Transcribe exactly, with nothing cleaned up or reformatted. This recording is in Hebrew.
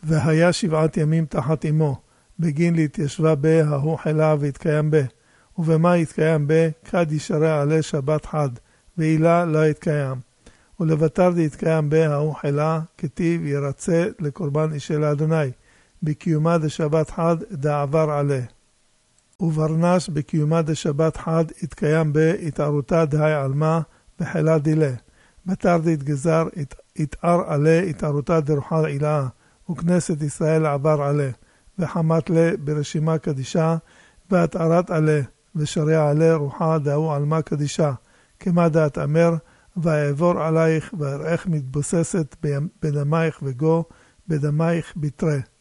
והיה שבעת ימים תחת אמו, בגין להתיישבה בה ההוא חילה והתקיים בה, ובמה התקיים בה, כד ישרה עלי שבת חד, ואילה לא התקיים. ולבטר דהתקיים בה ההוא חילה, כתיב ירצה לקורבן אישה לאדוני, בקיומה דשבת חד דעבר עליה. וברנש בקיומה דשבת חד התקיים בה התערותה דהי עלמה בחילה דילה. בתר דהתגזר התער עליה התערותה דרוחה עילאה, וכנסת ישראל עבר עליה, וחמת לה ברשימה קדישה, והתערת עליה, ושריע עליה רוחה דהו עלמה קדישה, כמה דעת אמר, ויעבור עלייך ואראך מתבוססת בדמייך וגו, בדמייך בתרה.